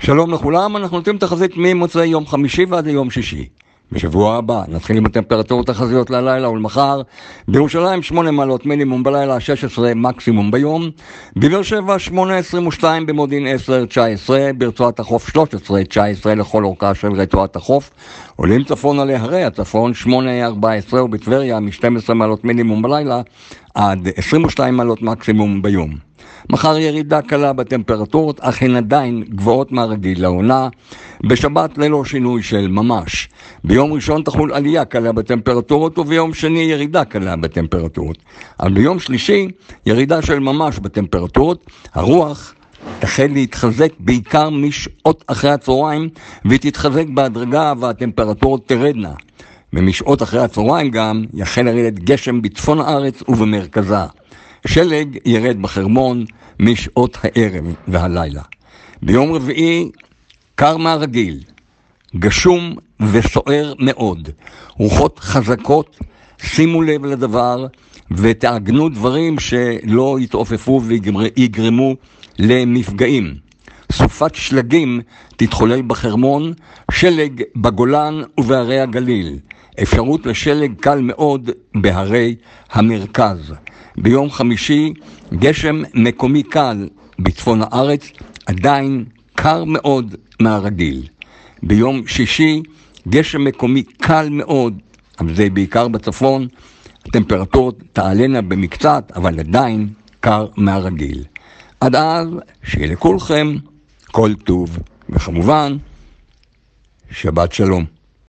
שלום לכולם, אנחנו נותנים תחזית ממוצאי יום חמישי ועד ליום שישי. בשבוע הבא נתחיל עם הטמפרטורות תחזיות ללילה ולמחר. בירושלים 8 מעלות מינימום בלילה, 16 מקסימום ביום. בבאר שבע 8-22, במודיעין 10-19, ברצועת החוף 13-19 לכל אורכה של רצועת החוף. עולים צפונה להרי הצפון 8-14, ובטבריה מ-12 מעלות מינימום בלילה עד 22 מעלות מקסימום ביום. מחר ירידה קלה בטמפרטורות, אך הן עדיין גבוהות מהרגיל לעונה. בשבת ללא שינוי של ממש. ביום ראשון תחול עלייה קלה בטמפרטורות, וביום שני ירידה קלה בטמפרטורות. אבל ביום שלישי ירידה של ממש בטמפרטורות. הרוח תחל להתחזק בעיקר משעות אחרי הצהריים, והיא תתחזק בהדרגה והטמפרטורות תרדנה. ומשעות אחרי הצהריים גם יחל לרדת גשם בצפון הארץ ובמרכזה. שלג ירד בחרמון משעות הערב והלילה. ביום רביעי קר מהרגיל, גשום וסוער מאוד. רוחות חזקות, שימו לב לדבר ותעגנו דברים שלא יתעופפו ויגרמו למפגעים. סופת שלגים תתחולל בחרמון, שלג בגולן ובהרי הגליל. אפשרות לשלג קל מאוד בהרי המרכז. ביום חמישי גשם מקומי קל בצפון הארץ, עדיין קר מאוד מהרגיל. ביום שישי גשם מקומי קל מאוד, אבל זה בעיקר בצפון. הטמפרטורות תעלנה במקצת, אבל עדיין קר מהרגיל. עד אז שיהיה לכולכם כל טוב, וכמובן שבת שלום.